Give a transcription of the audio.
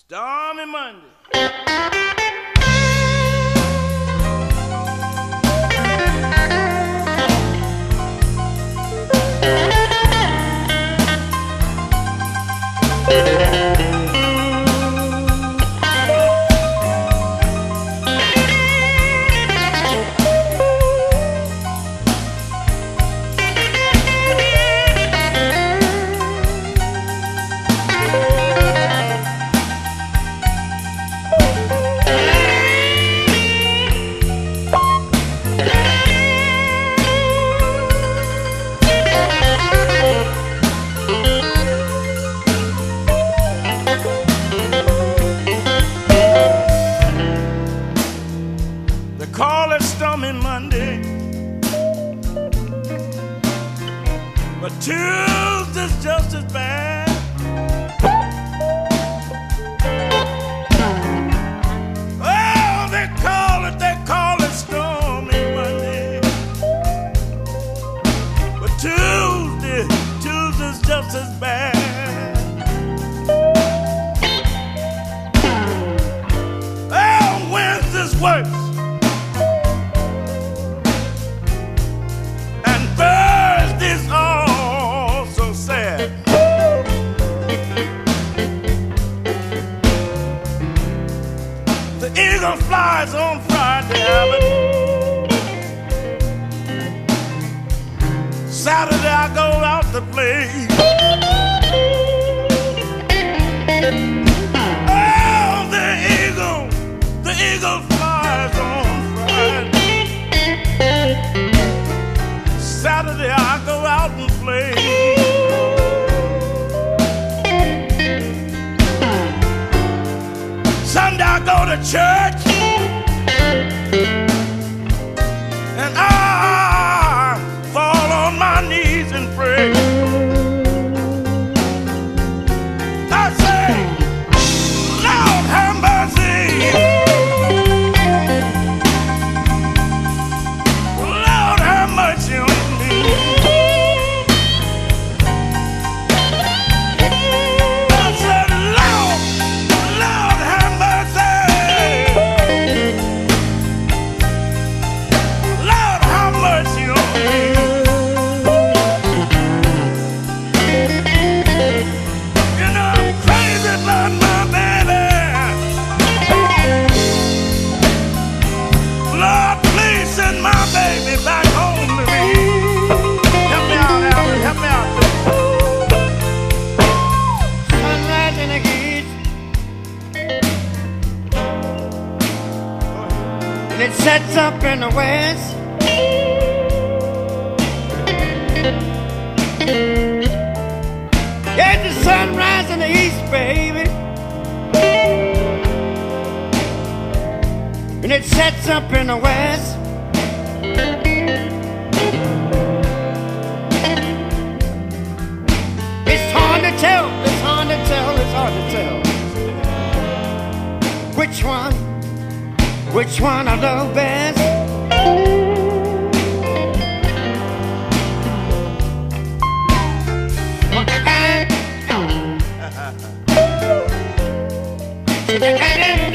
Stormy Monday. They call it Stormy Monday, but Tuesday's just as bad. Oh, they call it Stormy Monday, but Tuesday's just as bad. Oh, Wednesday's worse. The eagle flies on Friday, Saturday I go out to play. Oh, the eagle flies on Friday. Saturday I go out and play. Sunday I go to church, and I fall on my knees and pray. I say, Lord have mercy, Lord have mercy on me. I said, Lord have mercy, Lord have mercy on me. You know I'm crazy about my baby. Lord, please send my baby back home to me. Help me out, Alvin, help me out. Sunrise in the east, and it sets up in the west. Yeah, the sunrise in the east, baby, and it sets up in the west. It's hard to tell, it's hard to tell, it's hard to tell which one I love best. Well,